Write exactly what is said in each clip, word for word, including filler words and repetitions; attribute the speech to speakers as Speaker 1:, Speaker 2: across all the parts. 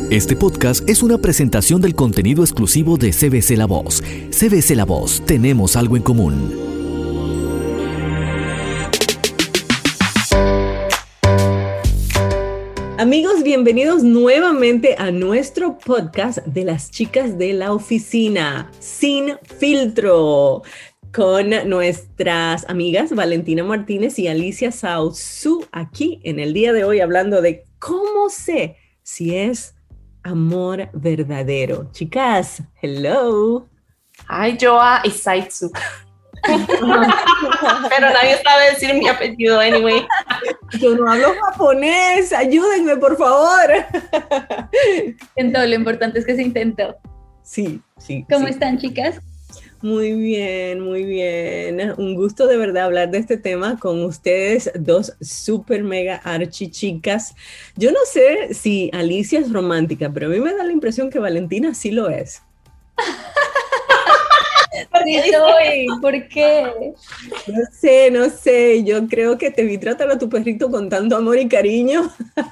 Speaker 1: Este podcast es una presentación del contenido exclusivo de C B C La Voz. C B C La Voz, tenemos algo en común.
Speaker 2: Amigos, bienvenidos nuevamente a nuestro podcast de las chicas de la oficina, Sin Filtro, con nuestras amigas Valentina Martínez y Alicia Sauzú, aquí en el día de hoy hablando de cómo sé si es amor verdadero. Chicas, hello.
Speaker 3: Hi, Joa y Saitsu. Pero nadie sabe decir mi apellido, anyway.
Speaker 2: Yo no hablo japonés, ayúdenme, por favor.
Speaker 4: Intentó, lo importante es que se intentó.
Speaker 2: Sí, sí.
Speaker 4: ¿Cómo
Speaker 2: sí.
Speaker 4: están, chicas?
Speaker 2: Muy bien, muy bien. Un gusto de verdad hablar de este tema con ustedes, dos super mega archi chicas. Yo no sé si Alicia es romántica, pero a mí me da la impresión que Valentina sí lo es.
Speaker 4: Sí soy, ¿por qué?
Speaker 2: No sé, no sé, yo creo que te vi tratar a tu perrito con tanto amor y cariño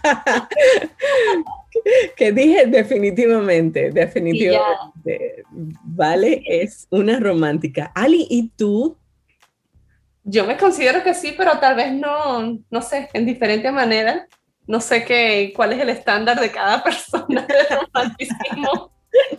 Speaker 2: que dije definitivamente, definitivamente, vale, es una romántica. Ali, ¿y tú?
Speaker 3: Yo me considero que sí, pero tal vez no, no sé, en diferente manera. No sé qué, cuál es el estándar de cada persona de romanticismo.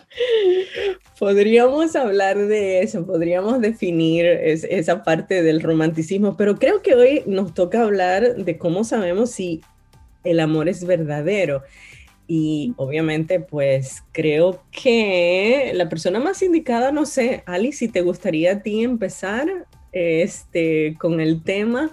Speaker 2: Podríamos hablar de eso, podríamos definir es, esa parte del romanticismo, pero creo que hoy nos toca hablar de cómo sabemos si el amor es verdadero. Y obviamente, pues creo que la persona más indicada, no sé, Ali, si te gustaría a ti empezar este, con el tema,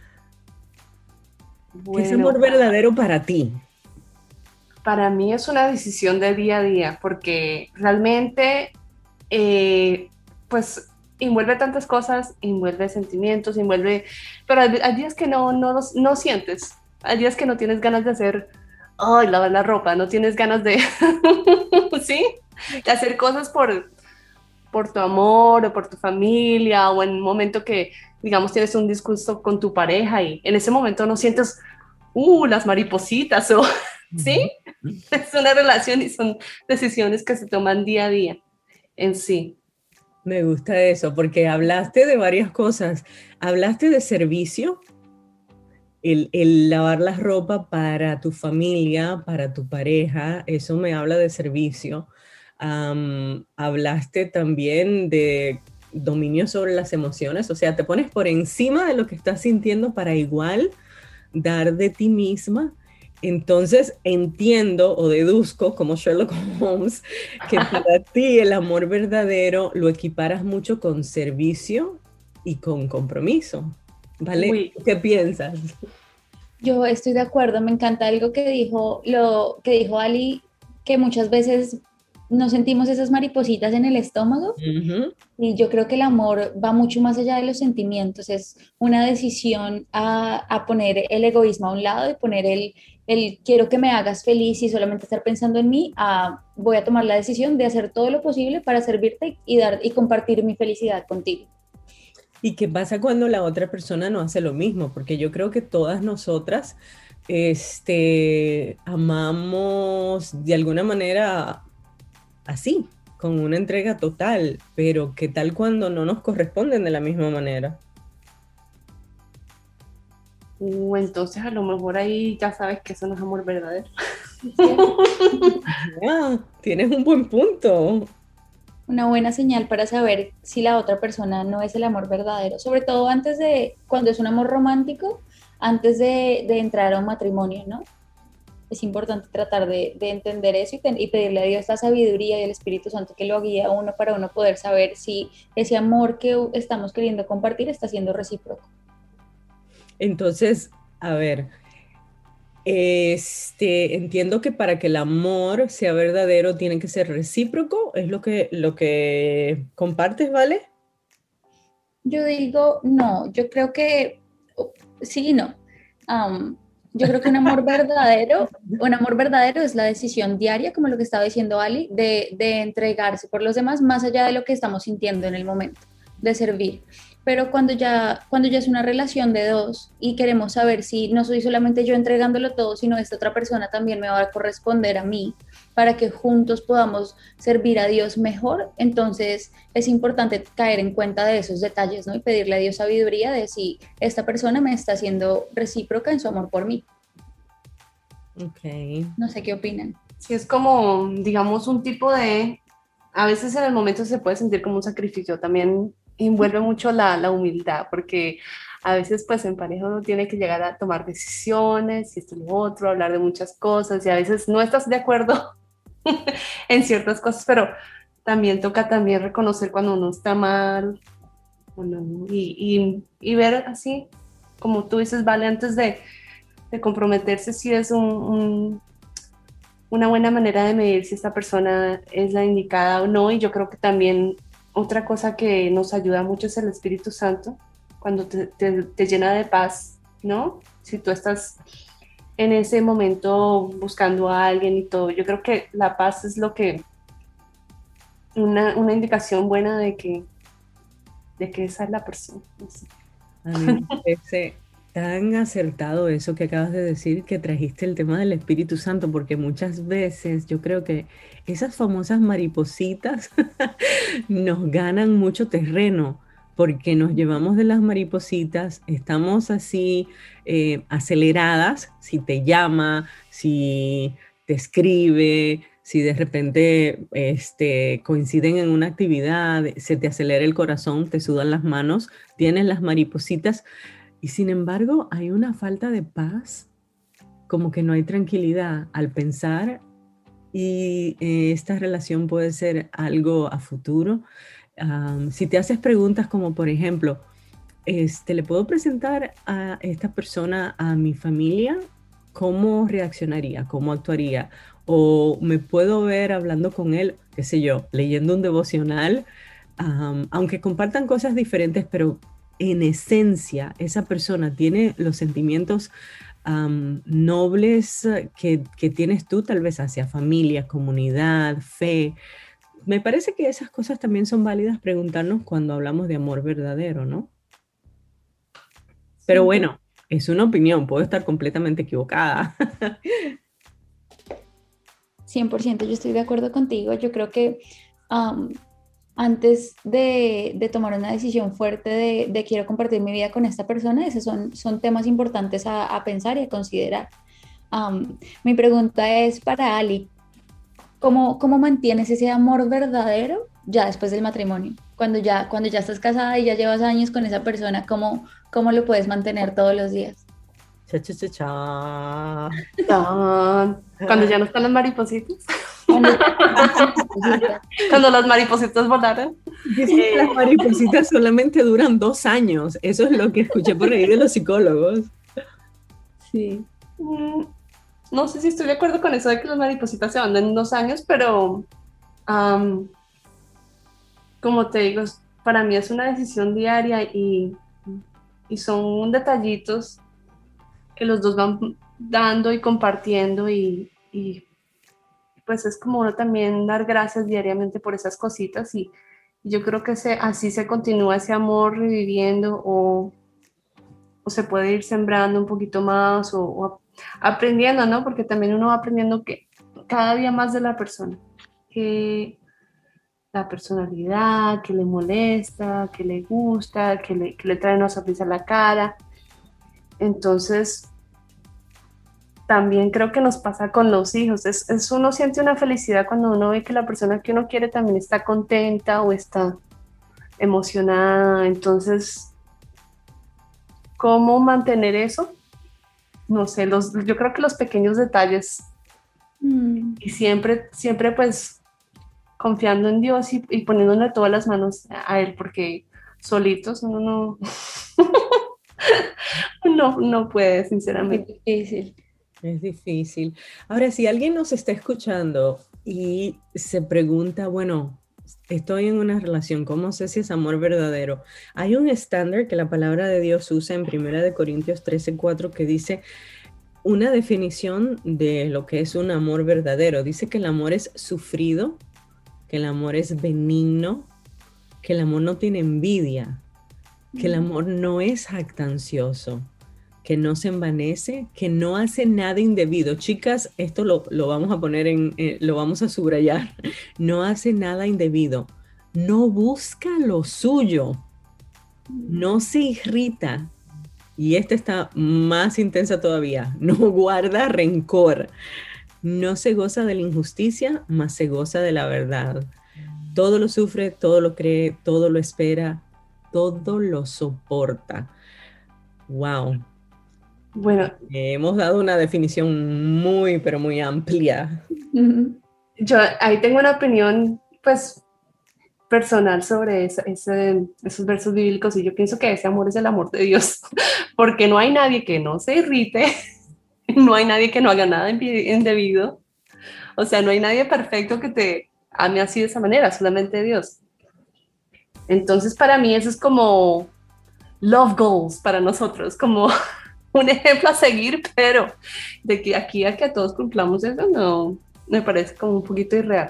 Speaker 2: bueno, ¿qué es amor verdadero para ti?
Speaker 3: Para mí es una decisión de día a día, porque realmente, eh, pues, envuelve tantas cosas, envuelve sentimientos, envuelve, pero hay, hay días que no, no, no sientes, hay días que no tienes ganas de hacer, ay, lavar la ropa, no tienes ganas de, ¿sí? De hacer cosas por, por tu amor o por tu familia, o en un momento que, digamos, tienes un disgusto con tu pareja y en ese momento no sientes, uh, las maripositas o... ¿sí? Es una relación y son decisiones que se toman día a día en sí.
Speaker 2: Me gusta eso, porque hablaste de varias cosas. Hablaste de servicio, el, el lavar la ropa para tu familia, para tu pareja, eso me habla de servicio. Um, hablaste también de dominio sobre las emociones, o sea, te pones por encima de lo que estás sintiendo para igual dar de ti misma. Entonces entiendo o deduzco, como Sherlock Holmes, que para ti el amor verdadero lo equiparas mucho con servicio y con compromiso, ¿vale?
Speaker 3: Uy.
Speaker 2: ¿Qué piensas?
Speaker 4: Yo estoy de acuerdo, me encanta algo que dijo, lo que dijo Ali, que muchas veces no sentimos esas maripositas en el estómago. Uh-huh. Y yo creo que el amor va mucho más allá de los sentimientos, es una decisión a, a poner el egoísmo a un lado y poner el, el quiero que me hagas feliz y solamente estar pensando en mí, a voy a tomar la decisión de hacer todo lo posible para servirte y, dar, y compartir mi felicidad contigo.
Speaker 2: ¿Y qué pasa cuando la otra persona no hace lo mismo? Porque yo creo que todas nosotras este, amamos de alguna manera así, con una entrega total, pero ¿qué tal cuando no nos corresponden de la misma manera?
Speaker 3: Uh, entonces a lo mejor ahí ya sabes que eso no es amor verdadero.
Speaker 2: Yeah, tienes un buen punto.
Speaker 4: Una buena señal para saber si la otra persona no es el amor verdadero, sobre todo antes de, cuando es un amor romántico, antes de, de entrar a un matrimonio, ¿no? Es importante tratar de, de entender eso y, ten, y pedirle a Dios la sabiduría y el Espíritu Santo que lo guíe a uno para uno poder saber si ese amor que estamos queriendo compartir está siendo recíproco.
Speaker 2: Entonces, a ver, este, entiendo que para que el amor sea verdadero tiene que ser recíproco, ¿es lo que, lo que compartes, ¿vale?
Speaker 4: Yo digo, no, yo creo que sí y no. Um, Yo creo que un amor verdadero, un amor verdadero es la decisión diaria, como lo que estaba diciendo Ali, de, de entregarse por los demás más allá de lo que estamos sintiendo en el momento, de servir. pero cuando ya, cuando ya es una relación de dos y queremos saber si no soy solamente yo entregándolo todo, sino esta otra persona también me va a corresponder a mí para que juntos podamos servir a Dios mejor, entonces es importante caer en cuenta de esos detalles, ¿no? Y pedirle a Dios sabiduría de si esta persona me está haciendo recíproca en su amor por mí.
Speaker 2: Ok.
Speaker 4: No sé qué opinan.
Speaker 3: Sí, es como, digamos, un tipo de, a veces en el momento se puede sentir como un sacrificio, también envuelve mucho la, la humildad, porque a veces pues en pareja uno tiene que llegar a tomar decisiones, y esto y lo otro, hablar de muchas cosas, y a veces no estás de acuerdo en ciertas cosas, pero también toca también reconocer cuando uno está mal, bueno, y, y, y ver así, como tú dices, vale, antes de, de comprometerse, si es un, un, una buena manera de medir si esta persona es la indicada o no, y yo creo que también otra cosa que nos ayuda mucho es el Espíritu Santo, cuando te, te, te llena de paz, ¿no? Si tú estás en ese momento buscando a alguien y todo, yo creo que la paz es lo que, una, una indicación buena de que, de que esa es la persona. No sé.
Speaker 2: A mí me parece tan acertado eso que acabas de decir, que trajiste el tema del Espíritu Santo, porque muchas veces yo creo que esas famosas maripositas nos ganan mucho terreno, porque nos llevamos de las maripositas, estamos así eh, aceleradas, si te llama, si te escribe, si de repente este, coinciden en una actividad, se te acelera el corazón, te sudan las manos, tienes las maripositas, y sin embargo hay una falta de paz, como que no hay tranquilidad al pensar, y eh, esta relación puede ser algo a futuro. Um, si te haces preguntas como, por ejemplo, este, ¿le puedo presentar a esta persona a mi familia? ¿Cómo reaccionaría? ¿Cómo actuaría? ¿O me puedo ver hablando con él, qué sé yo, leyendo un devocional? Um, aunque compartan cosas diferentes, pero en esencia esa persona tiene los sentimientos um, nobles que, que tienes tú tal vez hacia familia, comunidad, fe. Me parece que esas cosas también son válidas preguntarnos cuando hablamos de amor verdadero, ¿no? Pero bueno, es una opinión, puedo estar completamente equivocada.
Speaker 4: cien por ciento yo estoy de acuerdo contigo. Yo creo que um, antes de, de tomar una decisión fuerte de, de quiero compartir mi vida con esta persona, esos son, son temas importantes a, a pensar y a considerar. Um, mi pregunta es para Ali. ¿Cómo, ¿Cómo mantienes ese amor verdadero ya después del matrimonio? Cuando ya, cuando ya estás casada y ya llevas años con esa persona, ¿cómo, cómo lo puedes mantener todos los días?
Speaker 2: Cha, cha, cha, cha.
Speaker 3: Tan. Cuando ya no están las maripositas. Cuando las maripositas volaron.
Speaker 2: Dicen que las maripositas solamente duran dos años. Eso es lo que escuché por ahí de los psicólogos.
Speaker 4: Sí.
Speaker 3: Mm. No sé si estoy de acuerdo con eso de que las maripositas se van en dos años, pero um, como te digo, para mí es una decisión diaria y, y son detallitos que los dos van dando y compartiendo y, y pues es como uno también dar gracias diariamente por esas cositas y yo creo que se, así se continúa ese amor reviviendo o, o se puede ir sembrando un poquito más o, o aprendiendo, ¿no? Porque también uno va aprendiendo que cada día más de la persona, que la personalidad, que le molesta, que le gusta, que le, que le trae una sonrisa a la cara. Entonces, también creo que nos pasa con los hijos. Es, es uno siente una felicidad cuando uno ve que la persona que uno quiere también está contenta o está emocionada. Entonces, ¿cómo mantener eso? No sé, los, yo creo que los pequeños detalles mm. y siempre, siempre pues confiando en Dios y, y poniéndole todas las manos a Él, porque solitos uno no, no, no puede, sinceramente.
Speaker 4: Es difícil.
Speaker 2: Es difícil. Ahora, si alguien nos está escuchando y se pregunta, bueno, estoy en una relación, ¿cómo sé si es amor verdadero? Hay un estándar que la palabra de Dios usa en primera de Corintios trece cuatro que dice una definición de lo que es un amor verdadero. Dice que el amor es sufrido, que el amor es benigno, que el amor no tiene envidia. que el amor no es jactancioso, que no se envanece, que no hace nada indebido. Chicas, esto lo, lo vamos a poner en, eh, lo vamos a subrayar. No hace nada indebido. No busca lo suyo. No se irrita. Y esta está más intensa todavía. No guarda rencor. No se goza de la injusticia, mas se goza de la verdad. Todo lo sufre, todo lo cree, todo lo espera, todo lo soporta. Wow.
Speaker 3: Bueno,
Speaker 2: Eh, hemos dado una definición muy, pero muy amplia.
Speaker 3: Yo ahí tengo una opinión, pues, personal sobre ese, ese, esos versos bíblicos, y yo pienso que ese amor es el amor de Dios, porque no hay nadie que no se irrite, no hay nadie que no haga nada indebido, o sea, no hay nadie perfecto que te ame así de esa manera, solamente Dios. Entonces, para mí eso es como love goals para nosotros, como un ejemplo a seguir, pero de que aquí a que todos cumplamos eso, no, me parece como un poquito irreal.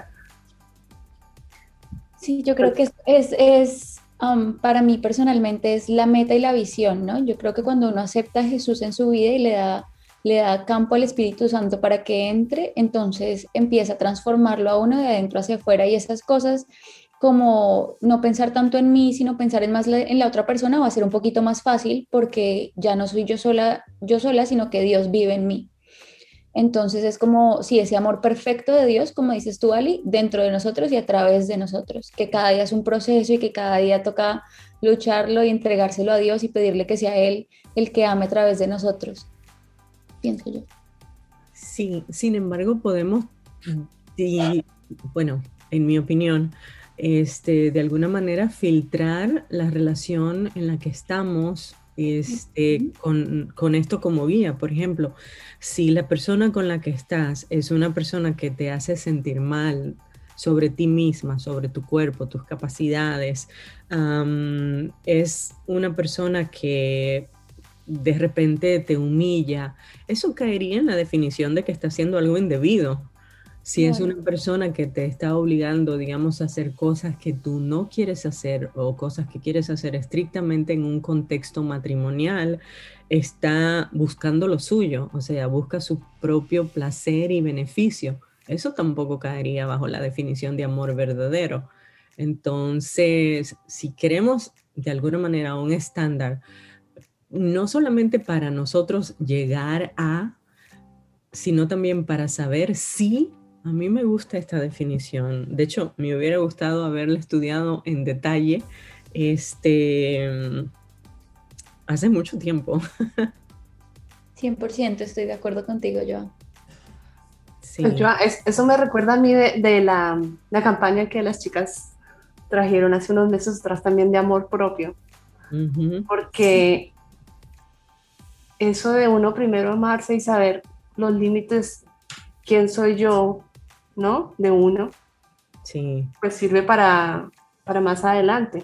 Speaker 4: Sí, yo creo que es, es, es um, para mí personalmente es la meta y la visión, ¿no? Yo creo que cuando uno acepta a Jesús en su vida y le da, le da campo al Espíritu Santo para que entre, entonces empieza a transformarlo a uno de adentro hacia afuera, y esas cosas como no pensar tanto en mí, sino pensar en más la, en la otra persona, va a ser un poquito más fácil, porque ya no soy yo sola, yo sola, sino que Dios vive en mí. Entonces es como si ese amor perfecto de Dios, como dices tú, Ali, dentro de nosotros y a través de nosotros, que cada día es un proceso y que cada día toca lucharlo y entregárselo a Dios y pedirle que sea Él el que ame a través de nosotros, pienso yo.
Speaker 2: Sí, sin embargo, podemos, y, bueno, en mi opinión, este, de alguna manera filtrar la relación en la que estamos este, con, con esto como guía. Por ejemplo, si la persona con la que estás es una persona que te hace sentir mal sobre ti misma, sobre tu cuerpo, tus capacidades, um, es una persona que de repente te humilla, eso caería en la definición de que está haciendo algo indebido. Si es una persona que te está obligando, digamos, a hacer cosas que tú no quieres hacer, o cosas que quieres hacer estrictamente en un contexto matrimonial, está buscando lo suyo, o sea, busca su propio placer y beneficio. Eso tampoco caería bajo la definición de amor verdadero. Entonces, si queremos de alguna manera un estándar, no solamente para nosotros llegar a, sino también para saber si a mí me gusta esta definición. De hecho, me hubiera gustado haberla estudiado en detalle este, hace mucho tiempo.
Speaker 4: cien por ciento estoy de acuerdo contigo, Joa.
Speaker 3: Sí. Pues Joa, es, eso me recuerda a mí de, de la, la campaña que las chicas trajeron hace unos meses atrás también de amor propio. Uh-huh. Porque eso de uno primero amarse y saber los límites, quién soy yo, ¿no? De uno.
Speaker 2: Sí.
Speaker 3: Pues sirve para, para más adelante.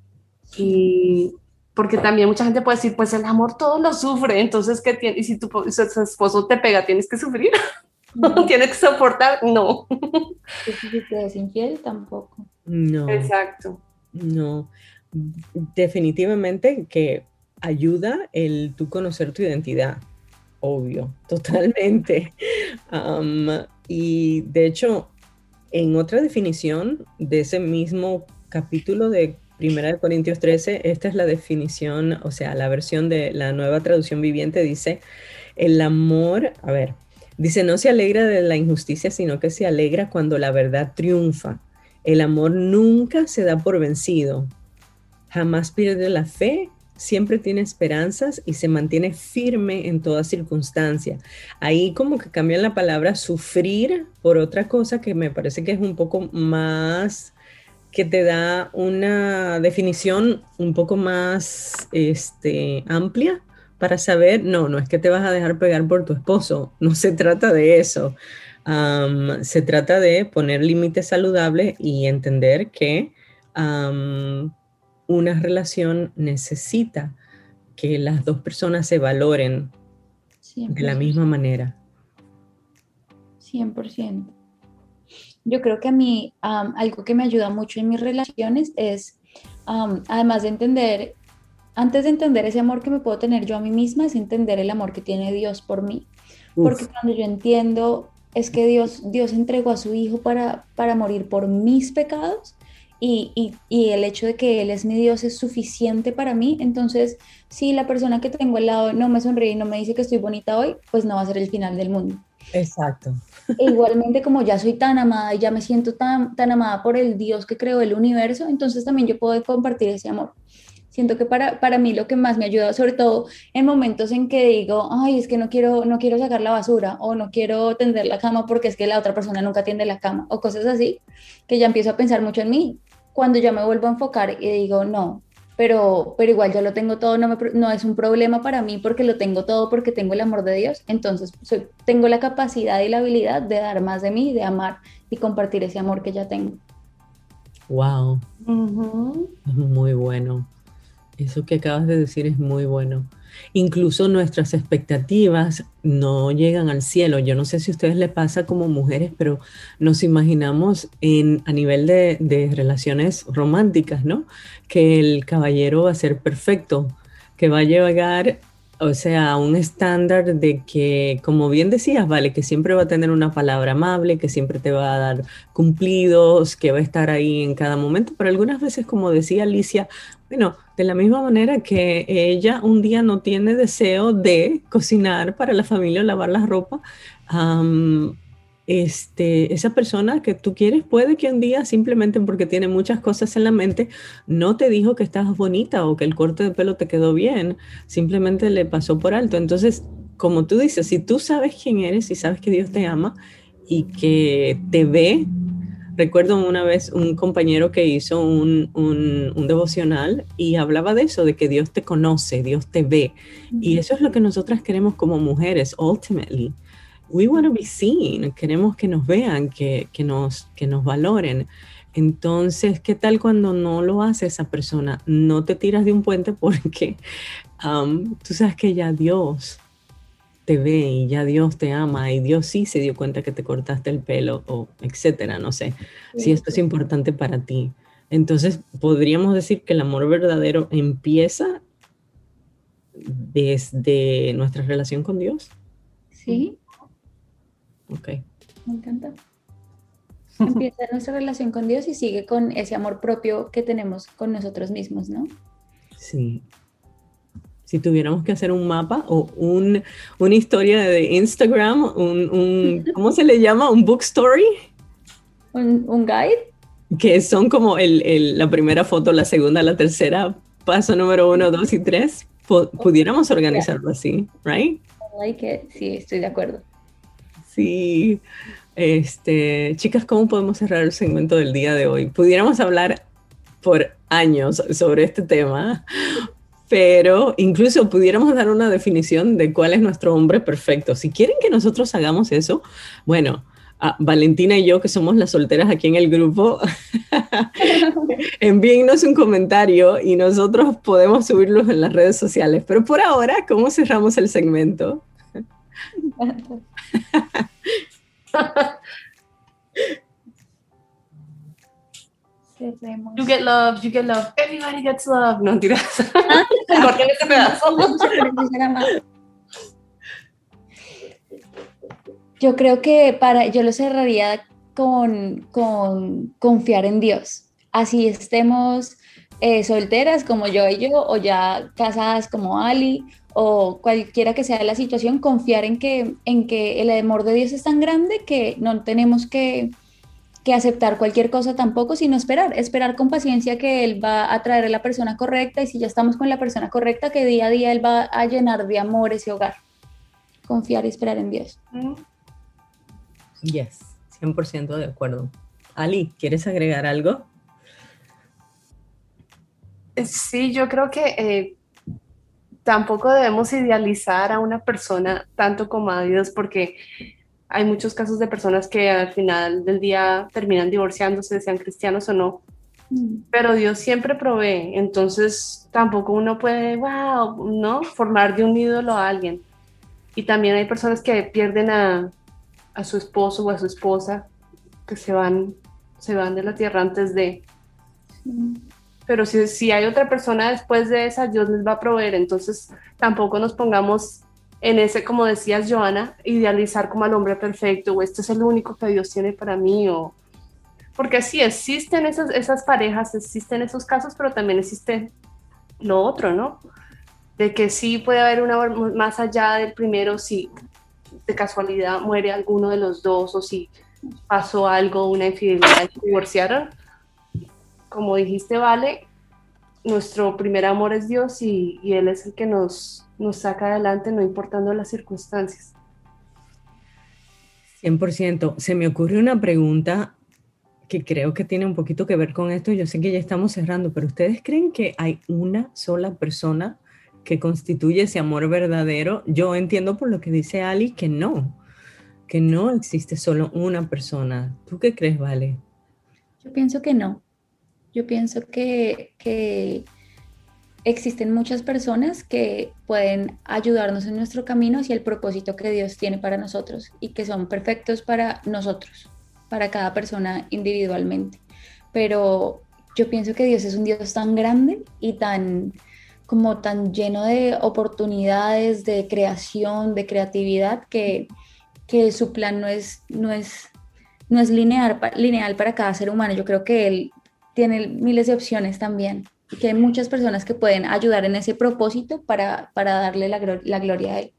Speaker 3: Y porque también mucha gente puede decir, pues el amor todo lo sufre, entonces, ¿qué tiene? Y si tu, si tu esposo te pega, ¿tienes que sufrir? No. ¿Tienes que soportar? No.
Speaker 4: Si te es infiel, tampoco.
Speaker 2: No.
Speaker 3: Exacto.
Speaker 2: No. Definitivamente que ayuda el tú conocer tu identidad. Obvio, totalmente. Um, y de hecho, en otra definición de ese mismo capítulo de Primera de Corintios trece, esta es la definición, o sea, la versión de la Nueva Traducción Viviente dice, el amor, a ver, dice, no se alegra de la injusticia, sino que se alegra cuando la verdad triunfa. El amor nunca se da por vencido, jamás pierde la fe, siempre tiene esperanzas y se mantiene firme en toda circunstancia. Ahí como que cambian la palabra sufrir por otra cosa que me parece que es un poco más, que te da una definición un poco más este, amplia para saber, no, no es que te vas a dejar pegar por tu esposo, no se trata de eso. Um, se trata de poner límites saludables y entender que um, una relación necesita que las dos personas se valoren cien por ciento de la misma manera.
Speaker 4: cien por ciento. Yo creo que a mí um, algo que me ayuda mucho en mis relaciones es, um, además de entender antes de entender ese amor que me puedo tener yo a mí misma, es entender el amor que tiene Dios por mí. Uf. Porque cuando yo entiendo es que Dios, Dios entregó a su Hijo para, para morir por mis pecados, y, y, y el hecho de que Él es mi Dios es suficiente para mí. Entonces, si la persona que tengo al lado no me sonríe y no me dice que estoy bonita hoy, pues no va a ser el final del mundo.
Speaker 2: Exacto.
Speaker 4: E igualmente, como ya soy tan amada y ya me siento tan, tan amada por el Dios que creó el universo, entonces también yo puedo compartir ese amor. Siento que para, para mí lo que más me ha ayudado, sobre todo en momentos en que digo, ay, es que no quiero, no quiero sacar la basura, o no quiero tender la cama porque es que la otra persona nunca tiende la cama, o cosas así, que ya empiezo a pensar mucho en mí. Cuando ya me vuelvo a enfocar y digo, no, pero, pero igual yo lo tengo todo, no, me, no es un problema para mí porque lo tengo todo, porque tengo el amor de Dios, entonces soy, tengo la capacidad y la habilidad de dar más de mí, de amar y compartir ese amor que ya tengo.
Speaker 2: Wow,
Speaker 3: Uh-huh.
Speaker 2: es muy bueno. Eso que acabas de decir es muy bueno. Incluso nuestras expectativas no llegan al cielo. Yo no sé si a ustedes les pasa como mujeres, pero nos imaginamos en, a nivel de, de relaciones románticas, ¿no? Que el caballero va a ser perfecto, que va a llegar, o sea, a un estándar de que, como bien decías, vale, que siempre va a tener una palabra amable, que siempre te va a dar cumplidos, que va a estar ahí en cada momento. Pero algunas veces, como decía Alicia, bueno, de la misma manera que ella un día no tiene deseo de cocinar para la familia o lavar la ropa, um, este, esa persona que tú quieres puede que un día, simplemente porque tiene muchas cosas en la mente, no te dijo que estabas bonita o que el corte de pelo te quedó bien, simplemente le pasó por alto. Entonces, como tú dices, si tú sabes quién eres y sabes que Dios te ama y que te ve. Recuerdo una vez un compañero que hizo un, un, un devocional y hablaba de eso, de que Dios te conoce, Dios te ve. Uh-huh. Y eso es lo que nosotras queremos como mujeres, ultimately. We want to be seen, queremos que nos vean, que, que, nos, que nos valoren. Entonces, ¿qué tal cuando no lo hace esa persona? No te tiras de un puente porque um, tú sabes que ya Dios te ve y ya Dios te ama y Dios sí se dio cuenta que te cortaste el pelo o etcétera, no sé, sí. Si esto es importante para ti. Entonces, podríamos decir que el amor verdadero empieza desde nuestra relación con Dios.
Speaker 4: Sí.
Speaker 2: Ok.
Speaker 4: Me encanta. Empieza nuestra relación con Dios y sigue con ese amor propio que tenemos con nosotros mismos, ¿no?
Speaker 2: Sí. Si tuviéramos que hacer un mapa o un, una historia de Instagram, un, un, ¿cómo se le llama? ¿Un book story?
Speaker 4: ¿Un, un guide?
Speaker 2: Que son como el, el, la primera foto, la segunda, la tercera, paso número uno, dos y tres. P- pudiéramos organizarlo así, ¿right?
Speaker 4: I like it. Sí, estoy de acuerdo.
Speaker 2: Sí. Este, chicas, ¿cómo podemos cerrar el segmento del día de hoy? Pudiéramos hablar por años sobre este tema, pero incluso pudiéramos dar una definición de cuál es nuestro hombre perfecto. Si quieren que nosotros hagamos eso, bueno, uh, Valentina y yo, que somos las solteras aquí en el grupo, envíennos un comentario y nosotros podemos subirlos en las redes sociales. Pero por ahora, ¿cómo cerramos el segmento?
Speaker 3: You get love, you get love, everybody gets love. No, tiras. Corten este pedazo.
Speaker 4: Yo creo que para, yo lo cerraría con, con confiar en Dios. Así estemos eh, solteras como yo y yo, o ya casadas como Ali, o cualquiera que sea la situación, confiar en que, en que el amor de Dios es tan grande que no tenemos que que aceptar cualquier cosa tampoco, sino esperar, esperar con paciencia que Él va a traer a la persona correcta, y si ya estamos con la persona correcta, que día a día Él va a llenar de amor ese hogar. Confiar y esperar en Dios.
Speaker 2: Yes, cien por ciento de acuerdo. Ali, ¿quieres agregar algo?
Speaker 3: Sí, yo creo que eh, tampoco debemos idealizar a una persona tanto como a Dios, porque hay muchos casos de personas que al final del día terminan divorciándose, sean cristianos o no, mm. pero Dios siempre provee. Entonces tampoco uno puede, wow, ¿no? Formar de un ídolo a alguien. Y también hay personas que pierden a, a su esposo o a su esposa, que se van, se van de la tierra antes de...
Speaker 4: Mm.
Speaker 3: pero si, si hay otra persona después de esa, Dios les va a proveer. Entonces tampoco nos pongamos en ese, como decías, Joana, idealizar como al hombre perfecto, o este es el único que Dios tiene para mí, o... porque sí, existen esas, esas parejas, existen esos casos, pero también existe lo otro, ¿no? De que sí puede haber un amor más allá del primero, si de casualidad muere alguno de los dos, o si pasó algo, una infidelidad y se divorciaron. Como dijiste, Vale, nuestro primer amor es Dios y, y Él es el que nos, nos saca adelante, no importando las circunstancias.
Speaker 2: cien por ciento. Se me ocurre una pregunta que creo que tiene un poquito que ver con esto. Yo sé que ya estamos cerrando, pero ¿ustedes creen que hay una sola persona que constituye ese amor verdadero? Yo entiendo por lo que dice Ali que no, que no existe solo una persona. ¿Tú qué crees, Vale?
Speaker 4: Yo pienso que no. Yo pienso que, que existen muchas personas que pueden ayudarnos en nuestro camino hacia el propósito que Dios tiene para nosotros y que son perfectos para nosotros, para cada persona individualmente. Pero yo pienso que Dios es un Dios tan grande y tan, como tan lleno de oportunidades, de creación, de creatividad, que, que su plan no es, no es, no es lineal, lineal para cada ser humano. Yo creo que Él tiene miles de opciones también y que hay muchas personas que pueden ayudar en ese propósito para, para darle la, la gloria a Él.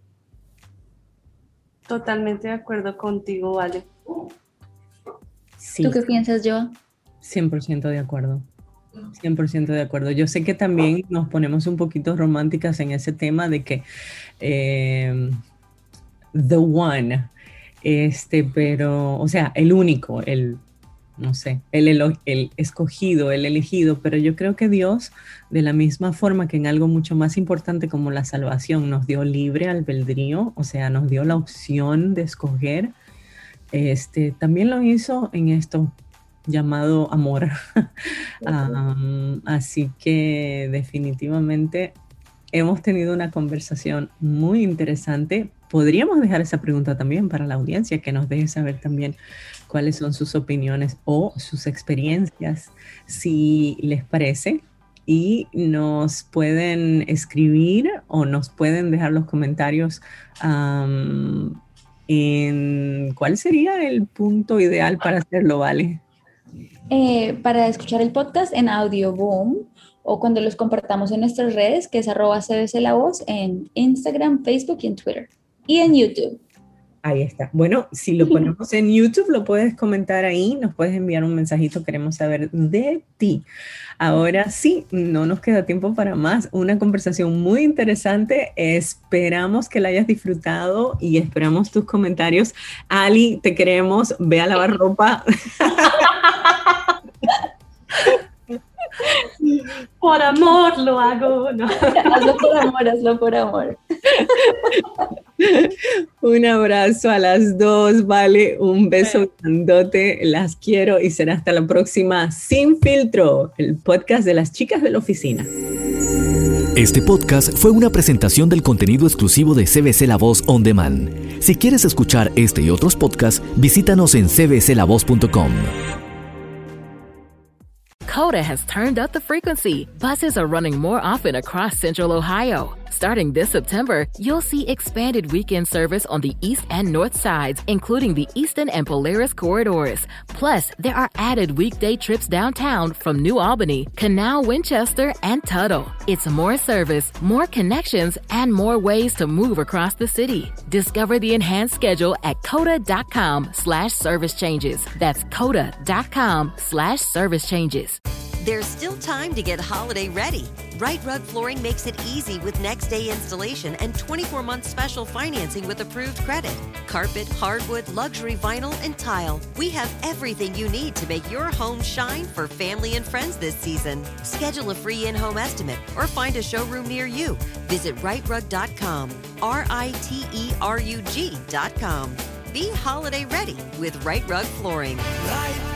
Speaker 3: Totalmente de acuerdo contigo, Vale.
Speaker 2: Sí.
Speaker 4: ¿Tú qué piensas, Joa?
Speaker 2: cien por ciento de acuerdo. cien por ciento de acuerdo. Yo sé que también nos ponemos un poquito románticas en ese tema de que eh, the one, este, pero, o sea, el único, el, no sé, el, el, el escogido, el elegido, pero yo creo que Dios, de la misma forma que en algo mucho más importante como la salvación, nos dio libre albedrío, o sea, nos dio la opción de escoger, este, también lo hizo en esto llamado amor. um, así que definitivamente hemos tenido una conversación muy interesante. Podríamos dejar esa pregunta también para la audiencia, que nos deje saber también cuáles son sus opiniones o sus experiencias, si les parece, y nos pueden escribir o nos pueden dejar los comentarios um, en cuál sería el punto ideal para hacerlo, ¿vale?
Speaker 4: Eh, para escuchar el podcast en Audioboom o cuando los compartamos en nuestras redes, que es arroba C B C La Voz en Instagram, Facebook y en Twitter. Y en YouTube.
Speaker 2: Ahí está. Bueno, si lo ponemos en YouTube, lo puedes comentar ahí, nos puedes enviar un mensajito, queremos saber de ti. Ahora sí, no nos queda tiempo para más. Una conversación muy interesante. Esperamos que la hayas disfrutado y esperamos tus comentarios. Ali, te queremos. Ve a lavar ropa.
Speaker 3: Por amor lo hago. No.
Speaker 4: Hazlo por amor, hazlo por amor.
Speaker 2: Un abrazo a las dos, Vale, un beso grandote, las quiero y será hasta la próxima Sin Filtro, el podcast de las chicas de la oficina.
Speaker 1: Este podcast fue una presentación del contenido exclusivo de C B C La Voz On Demand. Si quieres escuchar este y otros podcasts, visítanos en c b c la voz punto com.
Speaker 5: Coda has turned up the frequency. Buses are running more often across Central Ohio. Starting this September, you'll see expanded weekend service on the east and north sides, including the Easton and Polaris corridors. Plus, there are added weekday trips downtown from New Albany, Canal, Winchester, and Tuttle. It's more service, more connections, and more ways to move across the city. Discover the enhanced schedule at coda.com slash service changes. That's coda.com slash service changes.
Speaker 6: There's still time to get holiday ready. Right Rug Flooring makes it easy with next day installation and twenty-four month special financing with approved credit. Carpet, hardwood, luxury vinyl, and tile. We have everything you need to make your home shine for family and friends this season. Schedule a free in-home estimate or find a showroom near you. Visit right rug dot com, R I T E R U G dot com. Be holiday ready with Right Rug Flooring.
Speaker 7: Right